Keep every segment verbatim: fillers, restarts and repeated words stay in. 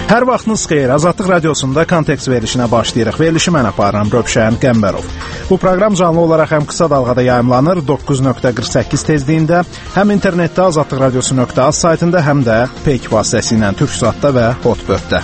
Hər vaxtınız xeyir. Azadlıq Radiosunda Kontekst verilişinə başlayırıq. Verilişi mən aparıram, Rövşən Qəmbərov. Bu proqram canlı olaraq həm qısa dalğada yayımlanır, doqquz nöqtə qırx səkkiz tezliyində, həm internetdə azadlıq radiosu nöqtə az saytında, həm də Peyk vasitəsilə Türksatda və Hotbirddə.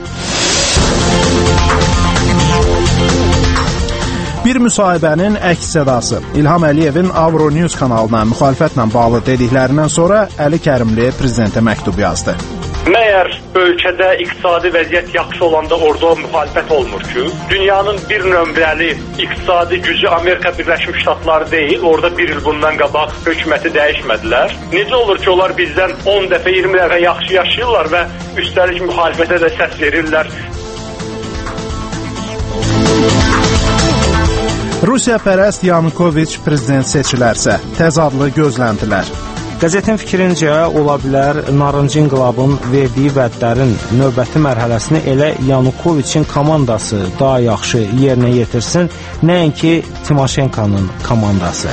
Bir müsahibənin əks sədası. İlham Əliyevin Avronews kanalına müxalifətlə bağlı dediklərindən sonra Əli Kərimli prezidentə məktub yazdı. Məyər ölkədə iqtisadi vəziyyət yaxşı olanda orada müxalifət olmur ki, dünyanın bir nömrəli iqtisadi gücü Amerika Birləşmiş Ştatları deyil, orada bir il bundan qabaq hökuməti dəyişmədilər. Necə olur ki, onlar bizdən on dəfə, iyirmi dəfə yaxşı yaşayırlar və üstəlik müxalifətə də səs verirlər. Rusiya pərəst Yanukoviç prezident seçilərsə, təzadlı gözləntilər. Qəzetin fikrincə, ola bilər narıncı inqilabın verdiyi vədlərin növbəti mərhələsini elə Yanukoviçin komandası daha yaxşı yerinə yetirsin, nəinki Timoşenkonun komandası.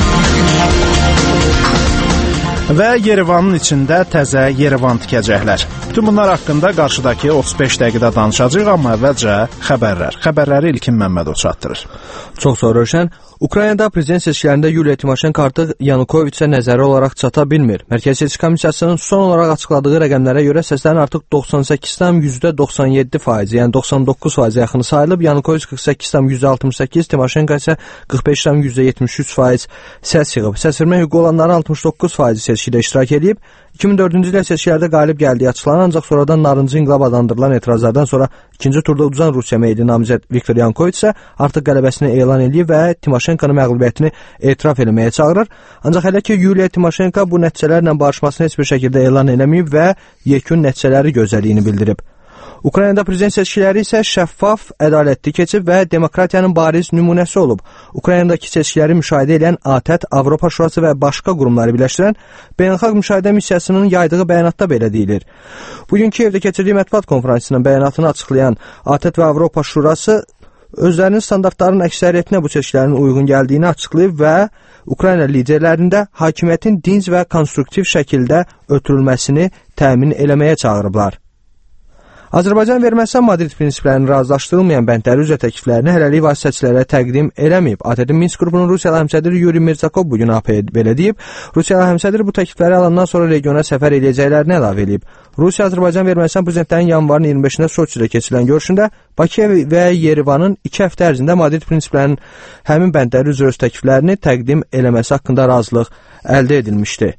Və Yerevanın içində təzə Yerevan tikəcəklər. Bütün bunlar haqqında qarşıdakı otuz beş dəqiqədə danışacağıq, amma əvvəlcə xəbərlər. Xəbərləri İlkin Məmmədov çatdırır. Çox sağ ol, Rövşən. Ukraynada prezident seçkilərində Yuliya Timoşenko artıq Yanukoviçə nəzəri olaraq çata bilmir. Mərkəzi Seçki Komissiyasının son olaraq açıqladığı rəqəmlərə görə səslərin artıq doxsan səkkiz tam doxsan yeddi faiz, yəni doxsan doqquz faizə yaxını sayılıb. Yanukoviç qırx səkkiz tam altmış səkkiz, Timoşenko isə qırx beş tam yetmiş üç faiz səs yığıb. Səs vermə hüququ olanların altmış doqquz faizi seçkidə iştirak edib. iki min dördüncü ildə seçkilərdə qalib gəldiyi açıqlanan, ancaq sonradan narıncı inqilab adlandırılan etirazlardan sonra ikinci turda uduzan Rusiya meyilli namizəd Viktor Yanukoviç isə artıq qələbəsini elan edib və Timoşenkonun məğlubiyyətini etiraf eləməyə çağırır. Ancaq hələ ki, Yuliya Timoşenko bu nəticələrlə barışmasını heç bir şəkildə elan eləməyib və yekun nəticələri gözlədiyini bildirib. Ukraynada prezident seçkiləri isə şəffaf, ədalətli keçib və demokratiyanın bariz nümunəsi olub. Ukraynadakı seçkiləri müşahidə edən A T E T, Avropa Şurası və başqa qurumları birləşdirən Beynəlxalq Müşahidə Missiyasının yaydığı bəyanatda belə deyilir. Bugün Kiyevdə keçirdiyi mətbuat konfransının bəyanatını açıqlayan A T E T və Avropa Şurası özlərinin standartlarının əksəriyyətinə bu seçkilərin uyğun gəldiyini açıqlayıb və Ukrayna liderlərində hakimiyyətin dinc və konstruktiv şəkildə ötürülməsini təmin eləməyə çağırıblar. Azərbaycan və Ermənistan Madrid prinsiplərinin razılaşdırılmayan bəndləri üzrə təkliflərini hələlik vasitəçilərə təqdim eləməyib. A T E T-in Minsk qrupunun Rusiyalı həmsədri Yuri Mirzakov bugün A P-yə belə deyib. Rusiyalı həmsədri bu təklifləri alandan sonra regiona səfər edəcəklərini əlavə edib. Rusiya, Azərbaycan və Ermənistan prezidentlərinin yanvarın iyirmi beşində Soçidə keçirilən görüşündə Bakı və Yerevanın iki həftə ərzində Madrid prinsiplərinin həmin bəndləri üzrə öz təkliflərini təqdim eləməsi haqqında razılıq əldə edilmişdi.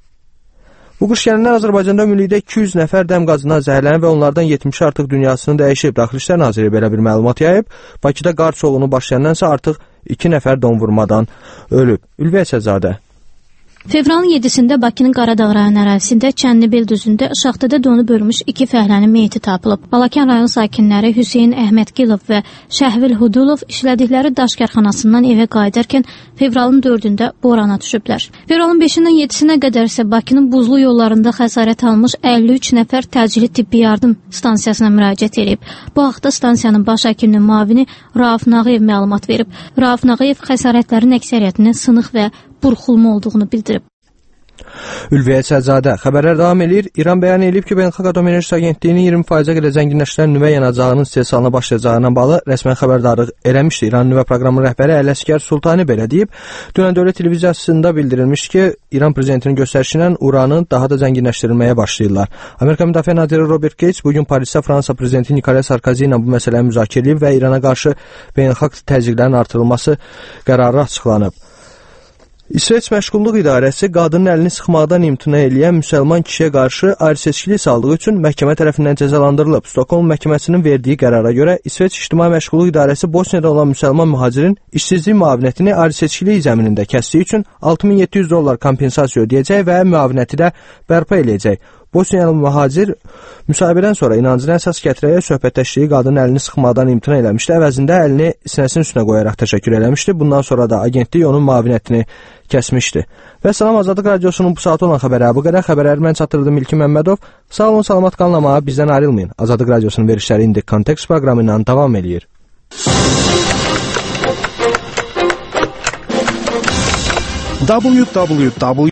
Bu qış gəlindən Azərbaycanda ümumilikdə iki yüz nəfər dəm qazından zəhərlənib və onlardan yetmişi artıq dünyasını dəyişib. Daxili İşlər Nazirliyi belə bir məlumat yayıb. Bakıda qar soğuğunu başlayandan isə artıq iki nəfər donvurmadan ölüb. Ülviyə Səzadə. Fevralın yeddisində Bakının Qaradağ rayon ərazisində Çənlibel düzündə şaxtada donub ölmüş iki fəhlənin meyiti tapılıb. Balakən rayon sakinləri Hüseyn Əhmədgilov və Şəhvil Hudulov işlədikləri daş karxanasından evə qayıdarkən fevralın dördündə borana düşüblər. Fevralın beşindən yeddisinə qədər isə Bakının buzlu yollarında xəsarət almış əlli üç nəfər təcili tibbi yardım stansiyasına müraciət edib. Bu haqda stansiyanın baş həkiminin müavini Rauf Nağıyev məlumat verib. Rauf Nağıyev xəsarətlərin əksəriyyətinin sınıq və burxulma olduğunu bildirib. Ülviyə Səzadə. Xəbərlər davam edir. İran bəyan edib ki, Beynəlxalq Atom Enerjisi Agentliyinin iyirmi faizə qədər zənginləşdirən nüvə yanacağının istehsalına başlayacağına bağlı rəsmən xəbərdarlıq eləmişdi. İran nüvə proqramının rəhbəri Ələsgər Sultani belə deyib. Dünən dövlət televiziyasında bildirilmişdi ki, İran prezidentinin göstərişi ilə uranı daha da zənginləşdirilməyə başlayırlar. Amerika Müdafiə naziri Robert Gates bugün Parisdə Fransa prezidenti Nicolas Sarkozy ilə bu məsələni müzakirə edib və İrana qarşı beynəlxalq təzyiqlərin artırılması qərarı açıqlanıb. İsveç Məşğulluq İdarəsi qadının əlini sıxmaqdan imtina eləyən müsəlman kişiyə qarşı ayrı-seçkilik saldığı üçün məhkəmə tərəfindən cəzalandırılıb. Stockholm məhkəməsinin verdiyi qərara görə İsveç İctimai Məşğulluq İdarəsi Bosniyada olan müsəlman mühacirin işsizlik müavinətini ayrı-seçkilik zəminində kəsdiyi üçün altı min yeddi yüz dollar kompensasiya ödəyəcək və müavinəti də bərpa eləyəcək. Bosniyalı mühacir müsahibədən sonra inancına əsas gətirərək söhbətləşdiyi qadının əlini sıxmadan imtina eləmişdi. Əvəzində əlini sinəsinin üstünə qoyaraq təşəkkür eləmişdi. Bundan sonra da agentlik onun müavinətini kəsmişdi. Və salam, Azadlıq Radiosunun bu saat olan xəbərləri bu qədər. Xəbərləri mən çatdırdım İlkin Məmmədov. Sağ olun, salamat qalın, amma bizdən ayrılmayın. Azadlıq Radiosunun verişləri indi Kontekst proqramı ilə davam edir. w w w